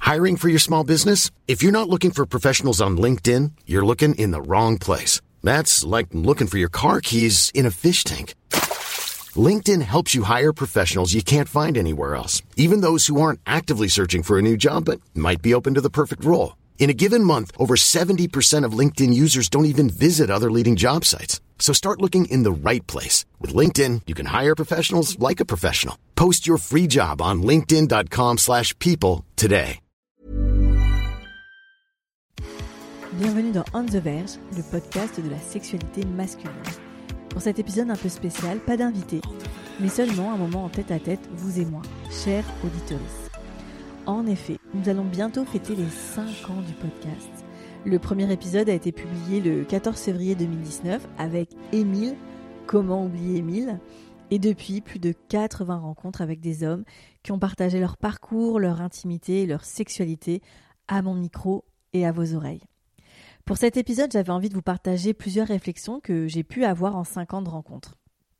Hiring for your small business? If you're not looking for professionals on LinkedIn, you're looking in the wrong place. That's like looking for your car keys in a fish tank. LinkedIn helps you hire professionals you can't find anywhere else, even those who aren't actively searching for a new job but might be open to the perfect role. In a given month, over 70% of LinkedIn users don't even visit other leading job sites. So start looking in the right place. With LinkedIn, you can hire professionals like a professional. Post your free job on linkedin.com/people today. Bienvenue dans On the Verge, le podcast de la sexualité masculine. Pour cet épisode un peu spécial, pas d'invité, mais seulement un moment en tête-à-tête, vous et moi, chers auditeurs. En effet, nous allons bientôt fêter les 5 ans du podcast. Le premier épisode a été publié le 14 février 2019 avec Émile, comment oublier Émile, et depuis plus de 80 rencontres avec des hommes qui ont partagé leur parcours, leur intimité et leur sexualité à mon micro et à vos oreilles. Pour cet épisode, j'avais envie de vous partager plusieurs réflexions que j'ai pu avoir en 5 ans de rencontres.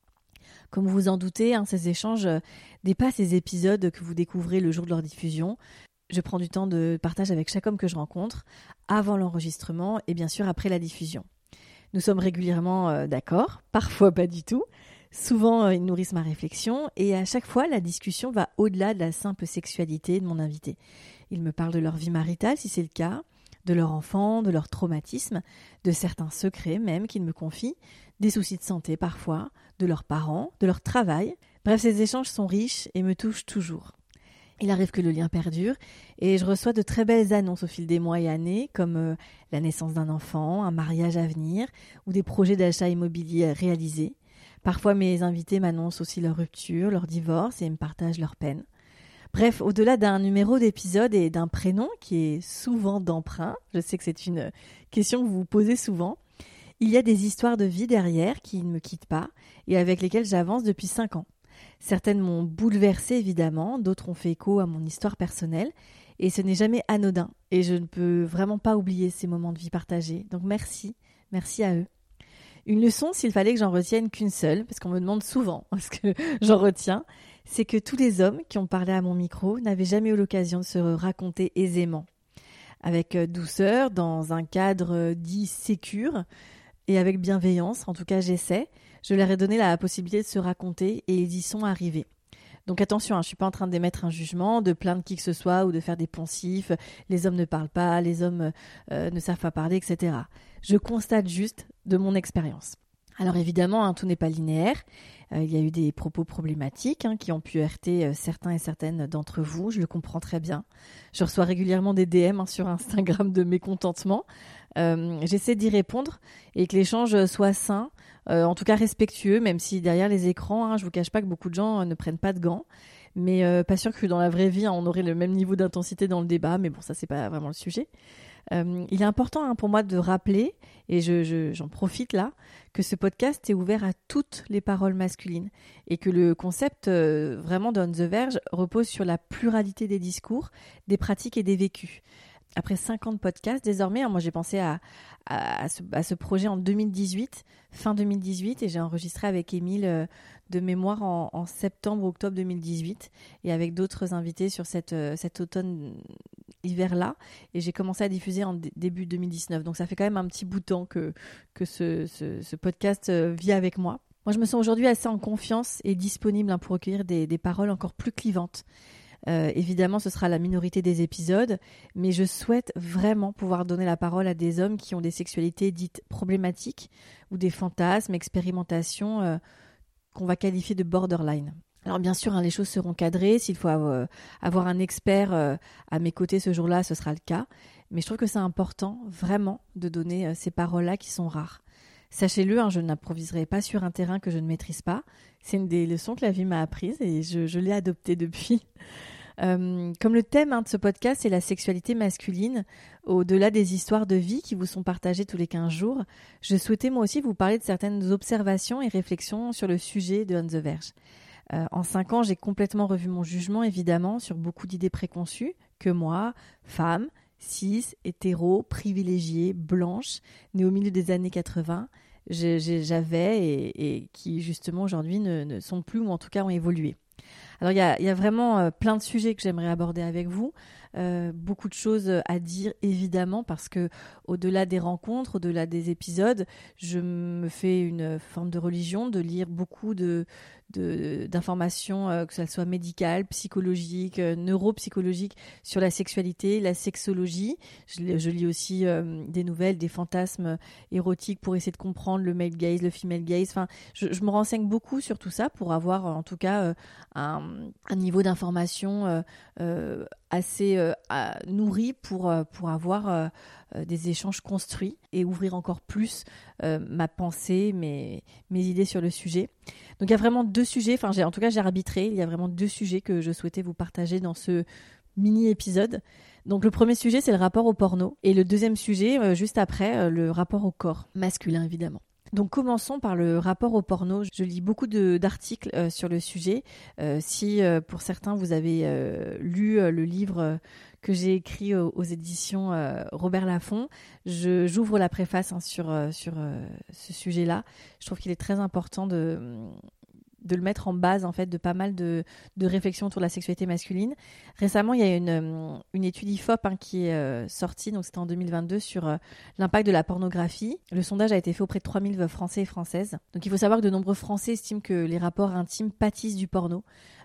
Comme vous vous en doutez, ces échanges dépassent les épisodes que vous découvrez le jour de leur diffusion. Je prends du temps de partage avec chaque homme que je rencontre, avant l'enregistrement et bien sûr après la diffusion. Nous sommes régulièrement d'accord, parfois pas du tout. Souvent, ils nourrissent ma réflexion et à chaque fois, la discussion va au-delà de la simple sexualité de mon invité. Ils me parlent de leur vie maritale, si c'est le cas, de leur enfant, de leur traumatisme, de certains secrets même qu'ils me confient, des soucis de santé parfois, de leurs parents, de leur travail. Bref, ces échanges sont riches et me touchent toujours. Il arrive que le lien perdure et je reçois de très belles annonces au fil des mois et années comme la naissance d'un enfant, un mariage à venir ou des projets d'achat immobilier réalisés. Parfois, mes invités m'annoncent aussi leur rupture, leur divorce et me partagent leurs peines. Bref, au-delà d'un numéro d'épisode et d'un prénom qui est souvent d'emprunt, je sais que c'est une question que vous vous posez souvent, il y a des histoires de vie derrière qui ne me quittent pas et avec lesquelles j'avance depuis 5 ans. Certaines m'ont bouleversée évidemment, d'autres ont fait écho à mon histoire personnelle et ce n'est jamais anodin et je ne peux vraiment pas oublier ces moments de vie partagés. Donc merci à eux. Une leçon, s'il fallait que j'en retienne qu'une seule, parce qu'on me demande souvent ce que j'en retiens, c'est que tous les hommes qui ont parlé à mon micro n'avaient jamais eu l'occasion de se raconter aisément. Avec douceur, dans un cadre dit sécure et avec bienveillance, en tout cas j'essaie, je leur ai donné la possibilité de se raconter et ils y sont arrivés. Donc attention, je ne suis pas en train d'émettre un jugement, de plaindre qui que ce soit ou de faire des poncifs, les hommes ne parlent pas, les hommes ne savent pas parler, etc. Je constate juste de mon expérience. Alors évidemment, tout n'est pas linéaire. Il y a eu des propos problématiques qui ont pu heurter certains et certaines d'entre vous. Je le comprends très bien. Je reçois régulièrement des DM sur Instagram de mécontentement. J'essaie d'y répondre et que l'échange soit sain, en tout cas respectueux, même si derrière les écrans, je vous cache pas que beaucoup de gens ne prennent pas de gants. Mais pas sûr que dans la vraie vie, on aurait le même niveau d'intensité dans le débat. Mais bon, ça, c'est pas vraiment le sujet. Il est important pour moi de rappeler, et j'en profite là, que ce podcast est ouvert à toutes les paroles masculines et que le concept vraiment d'On the Verge repose sur la pluralité des discours, des pratiques et des vécus. Après 5 ans de podcast, désormais, moi j'ai pensé à ce projet en 2018, fin 2018, et j'ai enregistré avec Émile de mémoire en septembre-octobre 2018 et avec d'autres invités sur cet automne-hiver-là. Et j'ai commencé à diffuser en début 2019. Donc ça fait quand même un petit bout de temps que ce podcast vit avec moi. Moi, je me sens aujourd'hui assez en confiance et disponible pour recueillir des paroles encore plus clivantes. Évidemment, ce sera la minorité des épisodes, mais je souhaite vraiment pouvoir donner la parole à des hommes qui ont des sexualités dites problématiques ou des fantasmes, expérimentations qu'on va qualifier de borderline. Alors bien sûr, les choses seront cadrées. S'il faut avoir un expert à mes côtés ce jour-là, ce sera le cas. Mais je trouve que c'est important vraiment de donner ces paroles-là qui sont rares. Sachez-le, je n'improviserai pas sur un terrain que je ne maîtrise pas. C'est une des leçons que la vie m'a apprises et je l'ai adoptée depuis. Comme le thème de ce podcast, c'est la sexualité masculine, au-delà des histoires de vie qui vous sont partagées tous les 15 jours, je souhaitais moi aussi vous parler de certaines observations et réflexions sur le sujet de On the Verge. En 5 ans, j'ai complètement revu mon jugement, évidemment, sur beaucoup d'idées préconçues que moi, femme, cis, hétéro, privilégiée, blanche, née au milieu des années 80, j'avais et qui justement aujourd'hui ne sont plus ou en tout cas ont évolué. Alors il y a vraiment plein de sujets que j'aimerais aborder avec vous. beaucoup de choses à dire évidemment, parce que au-delà des rencontres, au-delà des épisodes, je me fais une forme de religion de lire beaucoup d'informations, que ce soit médicales, psychologiques, neuropsychologiques, sur la sexualité, la sexologie. Je lis aussi des nouvelles, des fantasmes érotiques pour essayer de comprendre le male gaze, le female gaze. Enfin, je me renseigne beaucoup sur tout ça pour avoir en tout cas un niveau d'information assez nourri pour avoir des échanges construits et ouvrir encore plus ma pensée, mes idées sur le sujet. Donc il y a vraiment deux sujets, j'ai arbitré, il y a vraiment deux sujets que je souhaitais vous partager dans ce mini-épisode. Donc le premier sujet, c'est le rapport au porno, et le deuxième sujet, juste après, le rapport au corps masculin évidemment. Donc commençons par le rapport au porno. Je lis beaucoup d'articles sur le sujet. Si pour certains vous avez lu le livre que j'ai écrit aux éditions Robert Laffont, j'ouvre la préface sur ce sujet-là. Je trouve qu'il est très important de le mettre en base en fait de pas mal de réflexions autour de la sexualité masculine. Récemment, il y a une étude IFOP qui est sortie, donc c'était en 2022, sur l'impact de la pornographie. Le sondage a été fait auprès de 3000 Français et Françaises. Donc il faut savoir que de nombreux Français estiment que les rapports intimes pâtissent du porno.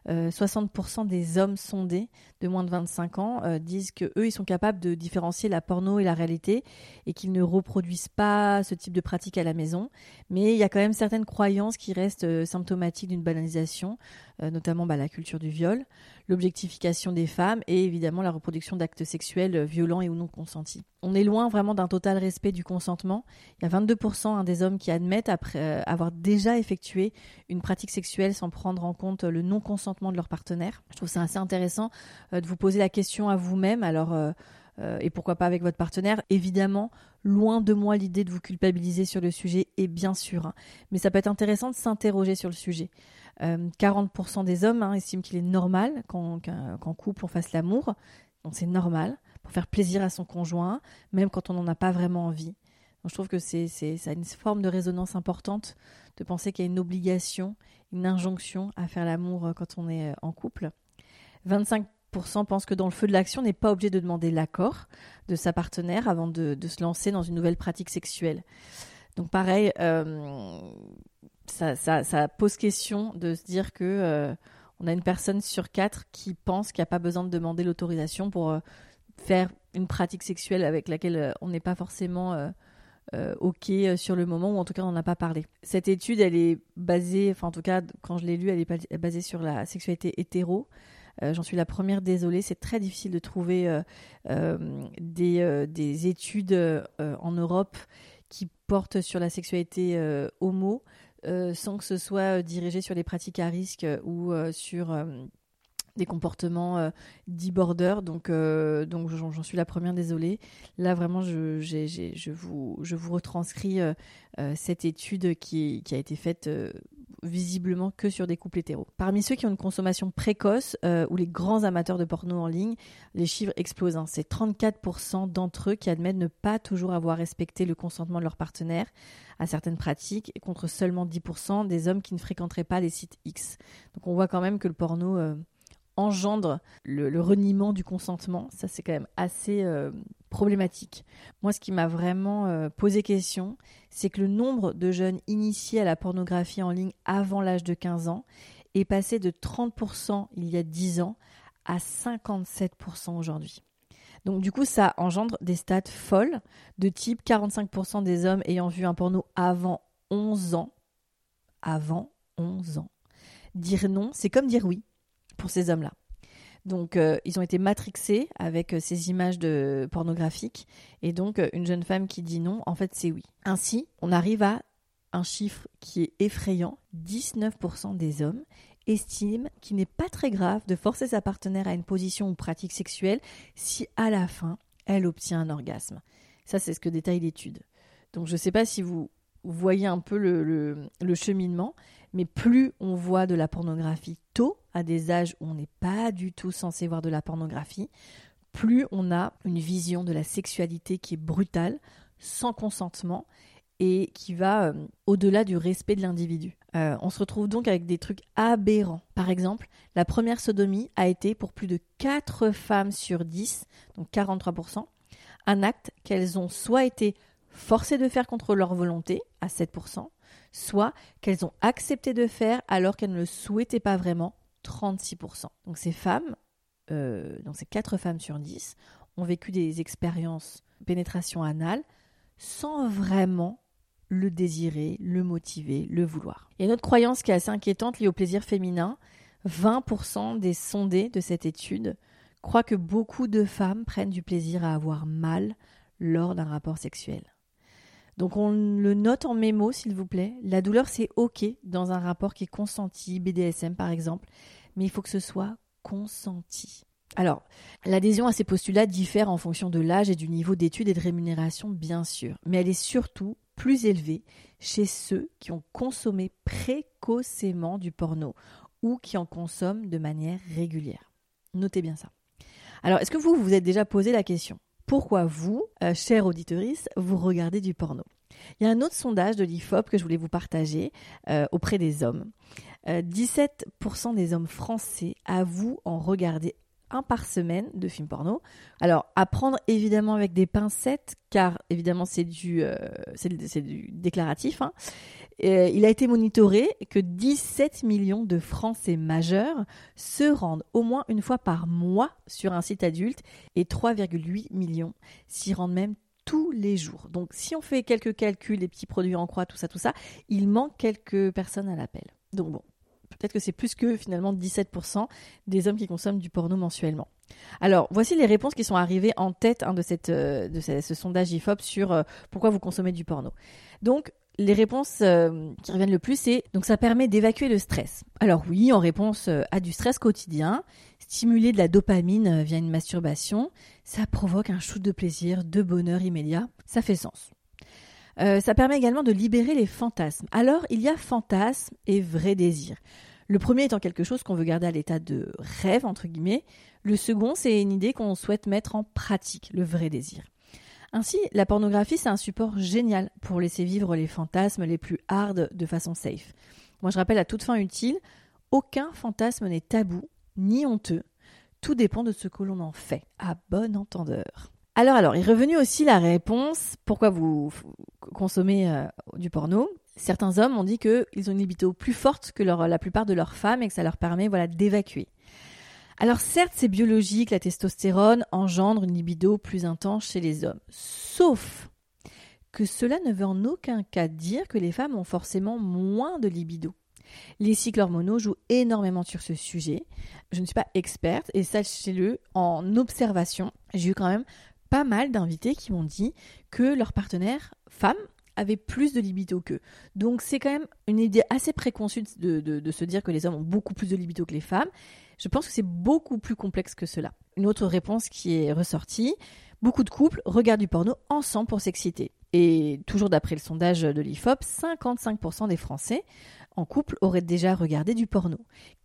60% des hommes sondés de moins de 25 ans disent que eux, ils sont capables de différencier la porno et la réalité, et qu'ils ne reproduisent pas ce type de pratique à la maison. Mais il y a quand même certaines croyances qui restent symptomatiques d'une banalisation, notamment la culture du viol, l'objectification des femmes et évidemment la reproduction d'actes sexuels violents et ou non consentis. On est loin vraiment d'un total respect du consentement. Il y a 22% des hommes qui admettent après avoir déjà effectué une pratique sexuelle sans prendre en compte le non-consentement de leur partenaire. Je trouve ça assez intéressant de vous poser la question à vous-même, et pourquoi pas avec votre partenaire. Évidemment, loin de moi l'idée de vous culpabiliser sur le sujet, et bien sûr, mais ça peut être intéressant de s'interroger sur le sujet. 40% des hommes estiment qu'il est normal qu'en couple on fasse l'amour, donc c'est normal, pour faire plaisir à son conjoint, même quand on n'en a pas vraiment envie. Donc je trouve que ça a une forme de résonance importante de penser qu'il y a une obligation, une injonction à faire l'amour quand on est en couple. 25% pensent que dans le feu de l'action, on n'est pas obligé de demander l'accord de sa partenaire avant de se lancer dans une nouvelle pratique sexuelle. Donc pareil, ça pose question de se dire que on a une personne sur 4 qui pense qu'il n'y a pas besoin de demander l'autorisation pour faire une pratique sexuelle avec laquelle on n'est pas forcément OK sur le moment, ou en tout cas on n'en a pas parlé. Cette étude, elle est basée, en tout cas quand je l'ai lue, elle est basée sur la sexualité hétéro. J'en suis la première désolée, c'est très difficile de trouver des études en Europe qui portent sur la sexualité homo, sans que ce soit dirigé sur les pratiques à risque ou sur des comportements dits border. Donc j'en suis la première désolée. Là vraiment je vous retranscris cette étude qui a été faite visiblement que sur des couples hétéros. Parmi ceux qui ont une consommation précoce ou les grands amateurs de porno en ligne, les chiffres explosent. C'est 34% d'entre eux qui admettent ne pas toujours avoir respecté le consentement de leur partenaire à certaines pratiques, contre seulement 10% des hommes qui ne fréquenteraient pas les sites X. Donc on voit quand même que le porno engendre le reniement du consentement. Ça, c'est quand même assez problématique. Moi, ce qui m'a vraiment posé question, c'est que le nombre de jeunes initiés à la pornographie en ligne avant l'âge de 15 ans est passé de 30% il y a 10 ans à 57% aujourd'hui. Donc du coup, ça engendre des stats folles de type 45% des hommes ayant vu un porno avant 11 ans. Avant 11 ans. Dire non, c'est comme dire oui pour ces hommes-là. Donc, ils ont été matrixés avec ces images pornographiques. Et donc, une jeune femme qui dit non, en fait, c'est oui. Ainsi, on arrive à un chiffre qui est effrayant. 19% des hommes estiment qu'il n'est pas très grave de forcer sa partenaire à une position ou pratique sexuelle si, à la fin, elle obtient un orgasme. Ça, c'est ce que détaille l'étude. Donc, je ne sais pas si vous voyez un peu le cheminement, mais plus on voit de la pornographie tôt, à des âges où on n'est pas du tout censé voir de la pornographie, plus on a une vision de la sexualité qui est brutale, sans consentement, et qui va au-delà du respect de l'individu. On se retrouve donc avec des trucs aberrants. Par exemple, la première sodomie a été pour plus de 4 femmes sur 10, donc 43%, un acte qu'elles ont soit été forcées de faire contre leur volonté, à 7%, soit qu'elles ont accepté de faire alors qu'elles ne le souhaitaient pas vraiment, 36%. Donc ces femmes, donc ces 4 femmes sur 10, ont vécu des expériences de pénétration anale sans vraiment le désirer, le motiver, le vouloir. Il y a une autre croyance qui est assez inquiétante liée au plaisir féminin. 20% des sondés de cette étude croient que beaucoup de femmes prennent du plaisir à avoir mal lors d'un rapport sexuel. Donc on le note en mémo, s'il vous plaît. La douleur, c'est OK dans un rapport qui est consenti, BDSM par exemple, mais il faut que ce soit consenti. Alors, l'adhésion à ces postulats diffère en fonction de l'âge et du niveau d'études et de rémunération, bien sûr, mais elle est surtout plus élevée chez ceux qui ont consommé précocement du porno ou qui en consomment de manière régulière. Notez bien ça. Alors, est-ce que vous vous êtes déjà posé la question ? Pourquoi vous, chère auditrice, vous regardez du porno ? Il y a un autre sondage de l'IFOP que je voulais vous partager auprès des hommes. 17% des hommes français avouent en regarder un par semaine de films porno. Alors, à prendre évidemment avec des pincettes, car évidemment c'est du déclaratif. Il a été monitoré que 17 millions de Français majeurs se rendent au moins une fois par mois sur un site adulte et 3,8 millions s'y rendent même tous les jours. Donc, si on fait quelques calculs, les petits produits en croix, tout ça, il manque quelques personnes à l'appel. Donc bon. Peut-être que c'est plus que finalement 17% des hommes qui consomment du porno mensuellement. Alors, voici les réponses qui sont arrivées en tête de ce sondage IFOP sur pourquoi vous consommez du porno. Donc, les réponses qui reviennent le plus, c'est donc ça permet d'évacuer le stress. Alors oui, en réponse à du stress quotidien, stimuler de la dopamine via une masturbation, ça provoque un shoot de plaisir, de bonheur immédiat. Ça fait sens. Ça permet également de libérer les fantasmes. Alors, il y a fantasme et vrai désir. Le premier étant quelque chose qu'on veut garder à l'état de rêve, entre guillemets. Le second, c'est une idée qu'on souhaite mettre en pratique, le vrai désir. Ainsi, la pornographie, c'est un support génial pour laisser vivre les fantasmes les plus hard de façon safe. Moi, je rappelle à toute fin utile, aucun fantasme n'est tabou, ni honteux. Tout dépend de ce que l'on en fait, à bon entendeur. Alors, est revenue aussi la réponse, pourquoi vous consommez du porno ? Certains hommes ont dit qu'ils ont une libido plus forte que la plupart de leurs femmes et que ça leur permet d'évacuer. Alors certes, c'est biologique, la testostérone engendre une libido plus intense chez les hommes. Sauf que cela ne veut en aucun cas dire que les femmes ont forcément moins de libido. Les cycles hormonaux jouent énormément sur ce sujet. Je ne suis pas experte et sachez-le, en observation, j'ai eu quand même pas mal d'invités qui m'ont dit que leur partenaire femme avait plus de libido qu'eux. Donc c'est quand même une idée assez préconçue de se dire que les hommes ont beaucoup plus de libido que les femmes. Je pense que c'est beaucoup plus complexe que cela. Une autre réponse qui est ressortie, beaucoup de couples regardent du porno ensemble pour s'exciter. Et toujours d'après le sondage de l'IFOP, 55% des Français en couple auraient déjà regardé du porno.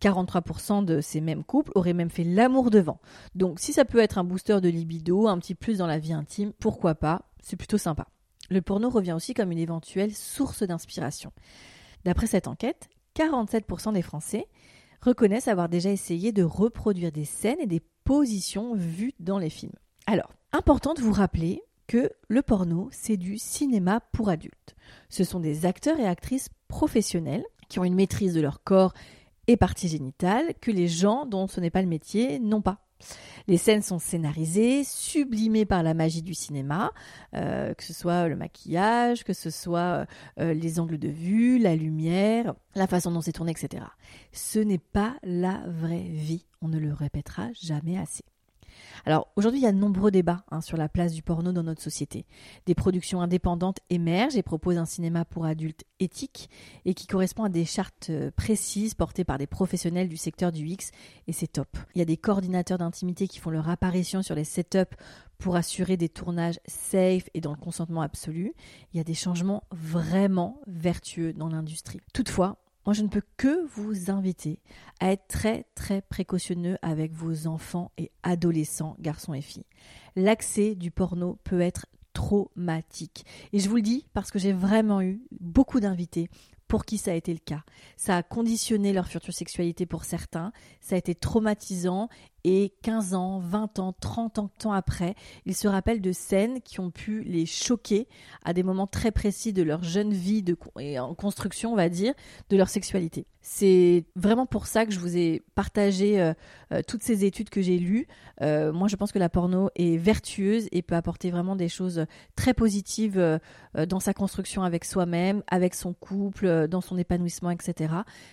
43% de ces mêmes couples auraient même fait l'amour devant. Donc si ça peut être un booster de libido, un petit plus dans la vie intime, pourquoi pas, c'est plutôt sympa. Le porno revient aussi comme une éventuelle source d'inspiration. D'après cette enquête, 47% des Français reconnaissent avoir déjà essayé de reproduire des scènes et des positions vues dans les films. Alors, important de vous rappeler que le porno, c'est du cinéma pour adultes. Ce sont des acteurs et actrices professionnels qui ont une maîtrise de leur corps et parties génitales que les gens dont ce n'est pas le métier n'ont pas. Les scènes sont scénarisées, sublimées par la magie du cinéma, que ce soit le maquillage, que ce soit les angles de vue, la lumière, la façon dont c'est tourné, etc. Ce n'est pas la vraie vie, on ne le répétera jamais assez. Alors aujourd'hui, il y a de nombreux débats sur la place du porno dans notre société. Des productions indépendantes émergent et proposent un cinéma pour adultes éthique et qui correspond à des chartes précises portées par des professionnels du secteur du X et c'est top. Il y a des coordinateurs d'intimité qui font leur apparition sur les setups pour assurer des tournages safe et dans le consentement absolu. Il y a des changements vraiment vertueux dans l'industrie. Toutefois, moi, je ne peux que vous inviter à être très, très précautionneux avec vos enfants et adolescents, garçons et filles. L'accès du porno peut être traumatique. Et je vous le dis parce que j'ai vraiment eu beaucoup d'invités pour qui ça a été le cas. Ça a conditionné leur future sexualité pour certains, ça a été traumatisant et 15 ans, 20 ans, 30 ans après, ils se rappellent de scènes qui ont pu les choquer à des moments très précis de leur jeune vie et en construction, on va dire, de leur sexualité. C'est vraiment pour ça que je vous ai partagé toutes ces études que j'ai lues. Moi, je pense que la porno est vertueuse et peut apporter vraiment des choses très positives dans sa construction avec soi-même, avec son couple, dans son épanouissement, etc.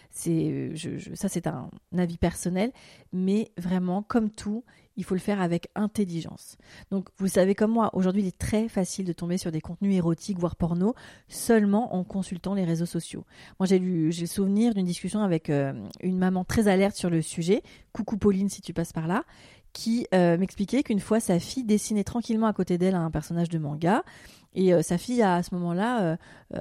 Ça, c'est un avis personnel, mais vraiment, comme tout, il faut le faire avec intelligence. Donc, vous savez comme moi, aujourd'hui, il est très facile de tomber sur des contenus érotiques, voire porno, seulement en consultant les réseaux sociaux. Moi, j'ai le souvenir d'une discussion avec une maman très alerte sur le sujet, coucou Pauline si tu passes par là, qui m'expliquait qu'une fois, sa fille dessinait tranquillement à côté d'elle un personnage de manga. Et sa fille a à ce moment-là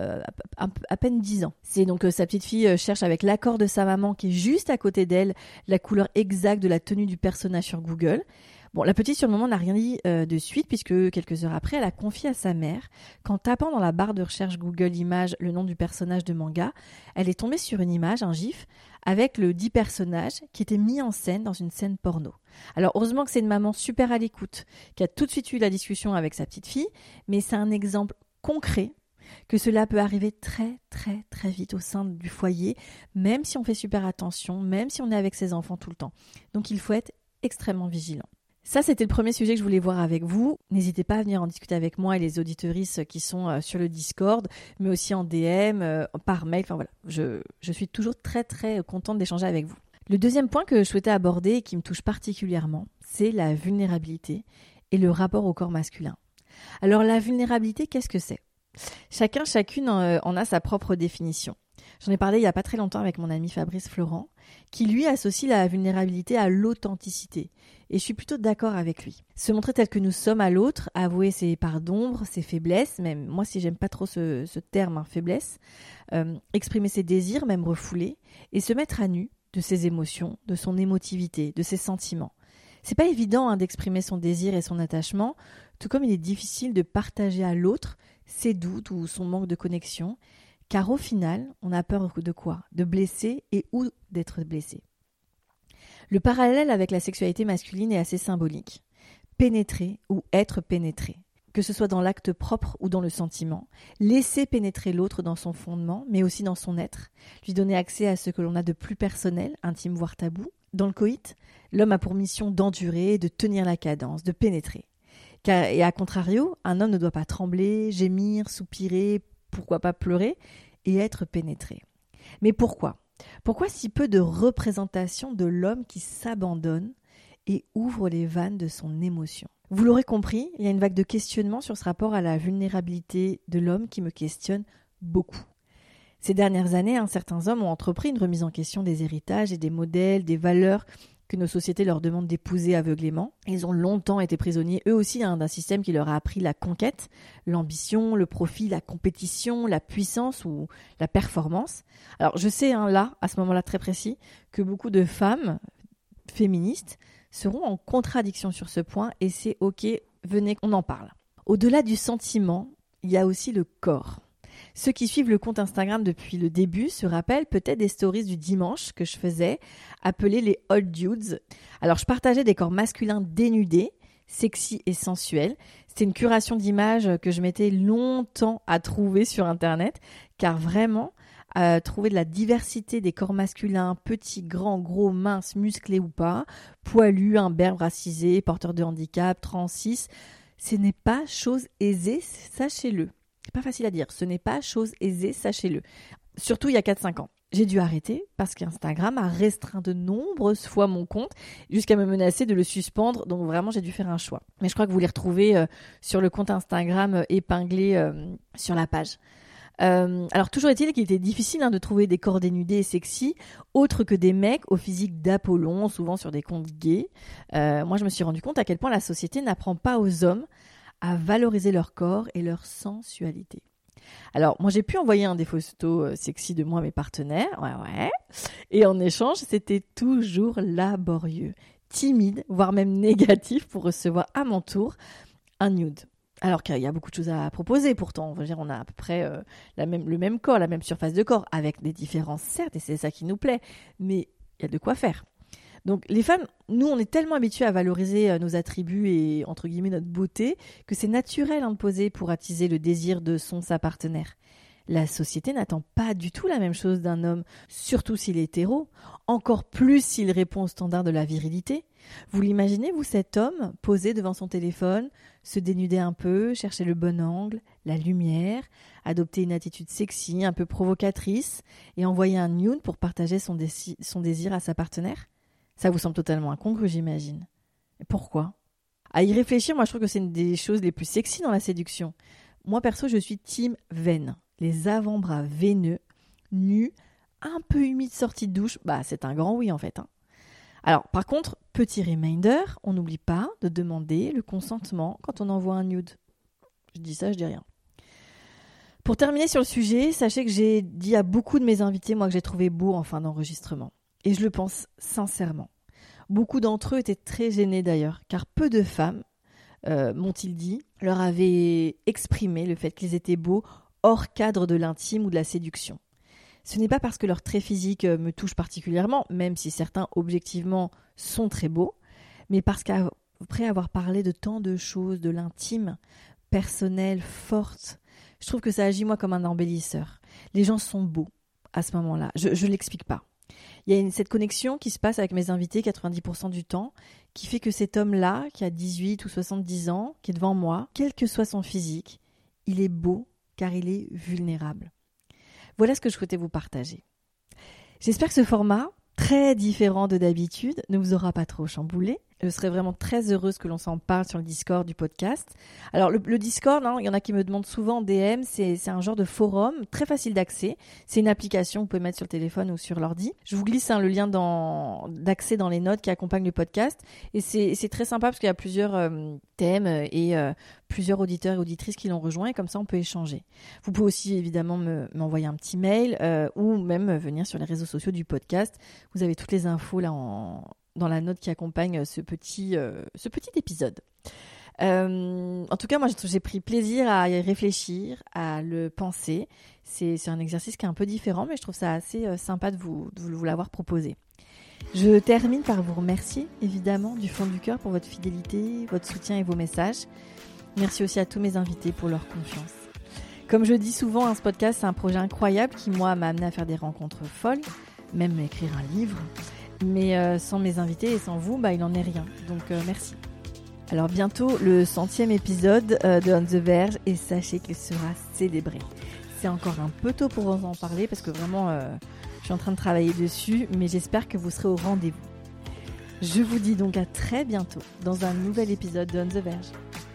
à peine 10 ans. C'est donc sa petite fille cherche avec l'accord de sa maman qui est juste à côté d'elle la couleur exacte de la tenue du personnage sur Google. Bon, la petite sur le moment n'a rien dit de suite puisque quelques heures après, elle a confié à sa mère qu'en tapant dans la barre de recherche Google Images le nom du personnage de manga, elle est tombée sur une image, un gif, avec le dit personnage qui était mis en scène dans une scène porno. Alors heureusement que c'est une maman super à l'écoute, qui a tout de suite eu la discussion avec sa petite fille, mais c'est un exemple concret que cela peut arriver très très très vite au sein du foyer, même si on fait super attention, même si on est avec ses enfants tout le temps. Donc il faut être extrêmement vigilant. Ça, c'était le premier sujet que je voulais voir avec vous. N'hésitez pas à venir en discuter avec moi et les auditeuristes qui sont sur le Discord, mais aussi en DM, par mail. Enfin voilà, je suis toujours très très contente d'échanger avec vous. Le deuxième point que je souhaitais aborder et qui me touche particulièrement, c'est la vulnérabilité et le rapport au corps masculin. Alors la vulnérabilité, qu'est-ce que c'est ? Chacune en a sa propre définition. J'en ai parlé il n'y a pas très longtemps avec mon ami Fabrice Florent, qui lui associe la vulnérabilité à l'authenticité. Et je suis plutôt d'accord avec lui. Se montrer tel que nous sommes à l'autre, avouer ses parts d'ombre, ses faiblesses, même moi si j'aime pas trop ce terme, faiblesse, exprimer ses désirs, même refoulés, et se mettre à nu de ses émotions, de son émotivité, de ses sentiments. C'est pas évident d'exprimer son désir et son attachement, tout comme il est difficile de partager à l'autre ses doutes ou son manque de connexion, car au final, on a peur de quoi ? De blesser et ou d'être blessé. Le parallèle avec la sexualité masculine est assez symbolique. Pénétrer ou être pénétré, que ce soit dans l'acte propre ou dans le sentiment, laisser pénétrer l'autre dans son fondement, mais aussi dans son être, lui donner accès à ce que l'on a de plus personnel, intime voire tabou. Dans le coït, l'homme a pour mission d'endurer, de tenir la cadence, de pénétrer. Et à contrario, un homme ne doit pas trembler, gémir, soupirer, pourquoi pas pleurer, et être pénétré. Mais pourquoi ? Pourquoi si peu de représentation de l'homme qui s'abandonne et ouvre les vannes de son émotion ? Vous l'aurez compris, il y a une vague de questionnements sur ce rapport à la vulnérabilité de l'homme qui me questionne beaucoup. Ces dernières années, certains hommes ont entrepris une remise en question des héritages et des modèles, des valeurs que nos sociétés leur demandent d'épouser aveuglément. Ils ont longtemps été prisonniers, eux aussi, d'un système qui leur a appris la conquête, l'ambition, le profit, la compétition, la puissance ou la performance. Alors je sais, là, à ce moment-là très précis, que beaucoup de femmes féministes seront en contradiction sur ce point et c'est ok, venez qu'on en parle. Au-delà du sentiment, il y a aussi le corps. Ceux qui suivent le compte Instagram depuis le début se rappellent peut-être des stories du dimanche que je faisais, appelées les Old Dudes. Alors je partageais des corps masculins dénudés, sexy et sensuels. C'était une curation d'images que je mettais longtemps à trouver sur Internet, car vraiment, trouver de la diversité des corps masculins, petits, grands, gros, minces, musclés ou pas, poilus, imberbes, racisés, porteurs de handicap, trans, cis, ce n'est pas chose aisée, sachez-le. C'est pas facile à dire, ce n'est pas chose aisée, sachez-le. Surtout il y a 4-5 ans. J'ai dû arrêter parce qu'Instagram a restreint de nombreuses fois mon compte jusqu'à me menacer de le suspendre. Donc vraiment, j'ai dû faire un choix. Mais je crois que vous les retrouvez sur le compte Instagram épinglé sur la page. Alors toujours est-il qu'il était difficile de trouver des corps dénudés et sexy autres que des mecs au physique d'Apollon, souvent sur des comptes gays. Moi, je me suis rendu compte à quel point la société n'apprend pas aux hommes à valoriser leur corps et leur sensualité. Alors, moi, j'ai pu envoyer des photos sexy de moi à mes partenaires, ouais. Et en échange, c'était toujours laborieux, timide, voire même négatif pour recevoir à mon tour un nude. Alors qu'il y a beaucoup de choses à proposer pourtant. On va dire, on a à peu près le même corps, la même surface de corps, avec des différences certes, et c'est ça qui nous plaît, mais il y a de quoi faire. Donc les femmes, nous on est tellement habitués à valoriser nos attributs et entre guillemets notre beauté que c'est naturel de poser pour attiser le désir de sa partenaire. La société n'attend pas du tout la même chose d'un homme, surtout s'il est hétéro, encore plus s'il répond aux standards de la virilité. Vous l'imaginez, vous, cet homme, posé devant son téléphone, se dénuder un peu, chercher le bon angle, la lumière, adopter une attitude sexy, un peu provocatrice, et envoyer un nude pour partager son désir à sa partenaire? Ça vous semble totalement incongru, j'imagine. Et pourquoi? À y réfléchir, moi je trouve que c'est une des choses les plus sexy dans la séduction. Moi perso, je suis team veine. Les avant-bras veineux, nus, un peu humides sortis de douche, c'est un grand oui en fait. Alors par contre, petit reminder, on n'oublie pas de demander le consentement quand on envoie un nude. Je dis ça, je dis rien. Pour terminer sur le sujet, sachez que j'ai dit à beaucoup de mes invités, moi, que j'ai trouvé beau en fin d'enregistrement. Et je le pense sincèrement. Beaucoup d'entre eux étaient très gênés d'ailleurs, car peu de femmes, m'ont-ils dit, leur avaient exprimé le fait qu'ils étaient beaux hors cadre de l'intime ou de la séduction. Ce n'est pas parce que leur trait physique me touche particulièrement, même si certains objectivement sont très beaux, mais parce qu'après avoir parlé de tant de choses, de l'intime, personnelle, forte, je trouve que ça agit moi comme un embellisseur. Les gens sont beaux à ce moment-là, je ne l'explique pas. Il y a cette connexion qui se passe avec mes invités 90% du temps, qui fait que cet homme-là, qui a 18 ou 70 ans, qui est devant moi, quel que soit son physique, il est beau car il est vulnérable. Voilà ce que je souhaitais vous partager. J'espère que ce format, très différent de d'habitude, ne vous aura pas trop chamboulé. Je serais vraiment très heureuse que l'on s'en parle sur le Discord du podcast. Alors le Discord, il y en a qui me demandent souvent en DM, c'est un genre de forum très facile d'accès. C'est une application que vous pouvez mettre sur le téléphone ou sur l'ordi. Je vous glisse le lien d'accès dans les notes qui accompagnent le podcast. Et c'est très sympa parce qu'il y a plusieurs thèmes et plusieurs auditeurs et auditrices qui l'ont rejoint et comme ça on peut échanger. Vous pouvez aussi évidemment m'envoyer un petit mail ou même venir sur les réseaux sociaux du podcast. Vous avez toutes les infos là dans la note qui accompagne ce petit épisode. En tout cas, moi, j'ai pris plaisir à y réfléchir, à le penser. C'est un exercice qui est un peu différent, mais je trouve ça assez sympa de vous l'avoir proposé. Je termine par vous remercier, évidemment, du fond du cœur pour votre fidélité, votre soutien et vos messages. Merci aussi à tous mes invités pour leur confiance. Comme je dis souvent, ce podcast, c'est un projet incroyable qui, moi, m'a amené à faire des rencontres folles, même écrire un livre. Mais sans mes invités et sans vous, il n'en est rien. Donc merci. Alors bientôt le 100e épisode de On the Verge et sachez qu'il sera célébré. C'est encore un peu tôt pour vous en parler parce que vraiment je suis en train de travailler dessus, mais j'espère que vous serez au rendez-vous. Je vous dis donc à très bientôt dans un nouvel épisode de On the Verge.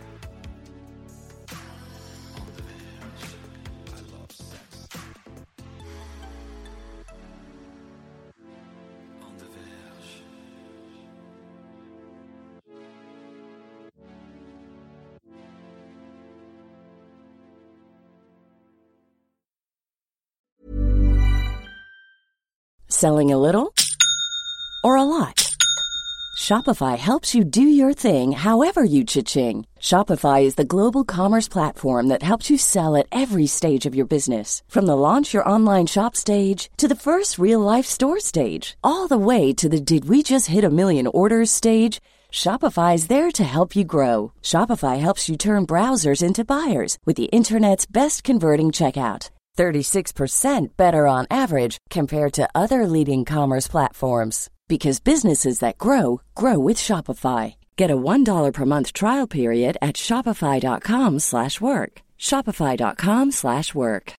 Selling a little or a lot? Shopify helps you do your thing however you cha-ching. Shopify is the global commerce platform that helps you sell at every stage of your business. From the launch your online shop stage to the first real-life store stage, all the way to the did we just hit a million orders stage. Shopify is there to help you grow. Shopify helps you turn browsers into buyers with the internet's best converting checkout. 36% better on average compared to other leading commerce platforms. Because businesses that grow, grow with Shopify. Get a $1 per month trial period at shopify.com/work. Shopify.com/work.